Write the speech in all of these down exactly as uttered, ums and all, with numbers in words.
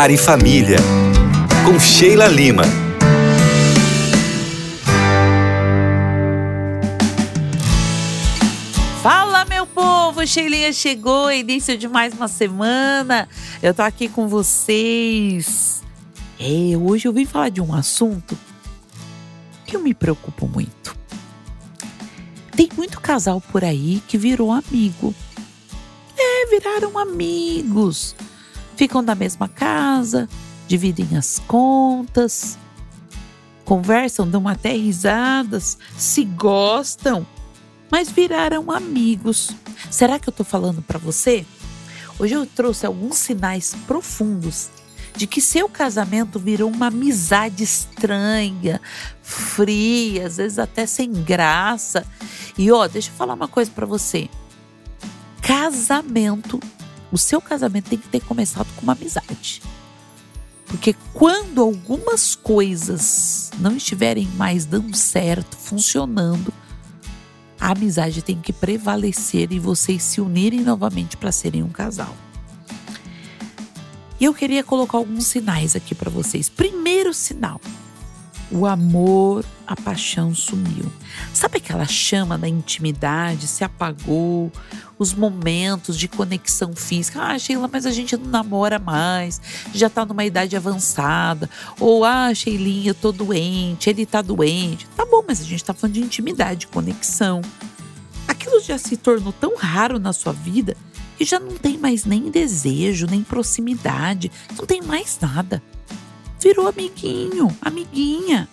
Lar e Família, com Sheila Lima. Fala, meu povo! Sheilinha chegou, início de mais uma semana. Eu tô aqui com vocês. É, hoje eu vim falar de um assunto que eu me preocupo muito. Tem muito casal por aí que virou amigo. É, viraram amigos. Ficam na mesma casa, dividem as contas, conversam, dão até risadas, se gostam, mas viraram amigos. Será que eu tô falando pra você? Hoje eu trouxe alguns sinais profundos de que seu casamento virou uma amizade estranha, fria, às vezes até sem graça. E ó, deixa eu falar uma coisa pra você. Casamento, o seu casamento tem que ter começado com uma amizade. Porque quando algumas coisas não estiverem mais dando certo, funcionando, a amizade tem que prevalecer e vocês se unirem novamente para serem um casal. E eu queria colocar alguns sinais aqui para vocês. Primeiro sinal: o amor, a paixão sumiu. Sabe aquela chama da intimidade se apagou? Os momentos de conexão física. Ah, Sheila, mas a gente não namora mais. Já tá numa idade avançada. Ou, ah, Sheilinha, eu tô doente. Ele tá doente. Tá bom, mas a gente tá falando de intimidade, conexão. Aquilo já se tornou tão raro na sua vida que já não tem mais nem desejo, nem proximidade. Não tem mais nada. Virou amiguinho, amiguinha.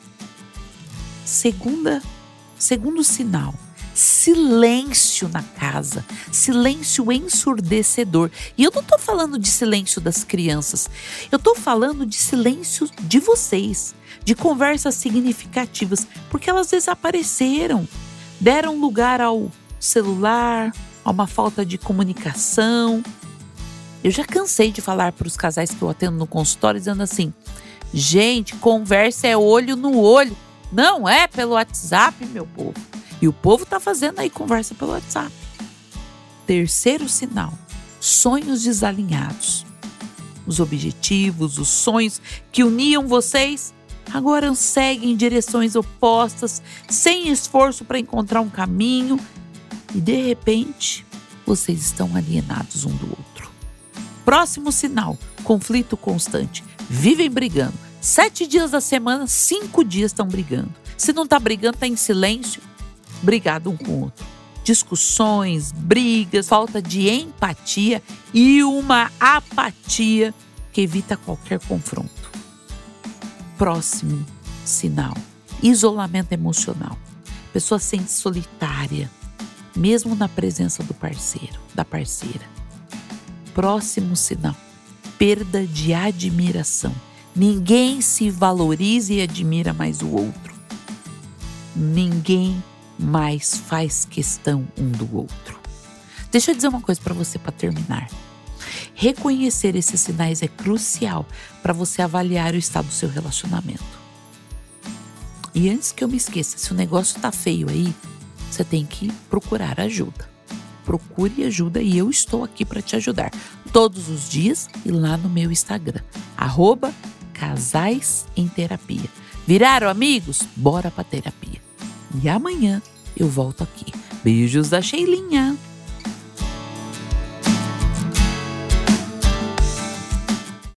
Segunda, segundo sinal, silêncio na casa, silêncio ensurdecedor. E eu não tô falando de silêncio das crianças, eu tô falando de silêncio de vocês, de conversas significativas, porque elas desapareceram, deram lugar ao celular, a uma falta de comunicação. Eu já cansei de falar para os casais que eu atendo no consultório, dizendo assim: gente, conversa é olho no olho, não é pelo WhatsApp, meu povo. E o povo tá fazendo aí conversa pelo WhatsApp. Terceiro sinal: sonhos desalinhados. Os objetivos, os sonhos que uniam vocês, agora seguem em direções opostas, sem esforço para encontrar um caminho. E de repente, vocês estão alienados um do outro. Próximo sinal: conflito constante. Vivem brigando. Sete dias da semana, cinco dias estão brigando. Se não tá brigando, tá em silêncio, brigado um com o outro. Discussões, brigas, falta de empatia e uma apatia que evita qualquer confronto. Próximo sinal: isolamento emocional. A pessoa se sente solitária, mesmo na presença do parceiro, da parceira. Próximo sinal: perda de admiração. Ninguém se valoriza e admira mais o outro. Ninguém mais faz questão um do outro. Deixa eu dizer uma coisa para você para terminar. Reconhecer esses sinais é crucial para você avaliar o estado do seu relacionamento. E antes que eu me esqueça, se o negócio tá feio aí, você tem que procurar ajuda. Procure ajuda e eu estou aqui para te ajudar. Todos os dias e lá no meu Instagram. Arroba Casais em Terapia. Viraram amigos? Bora pra terapia. E amanhã eu volto aqui. Beijos da Sheilinha.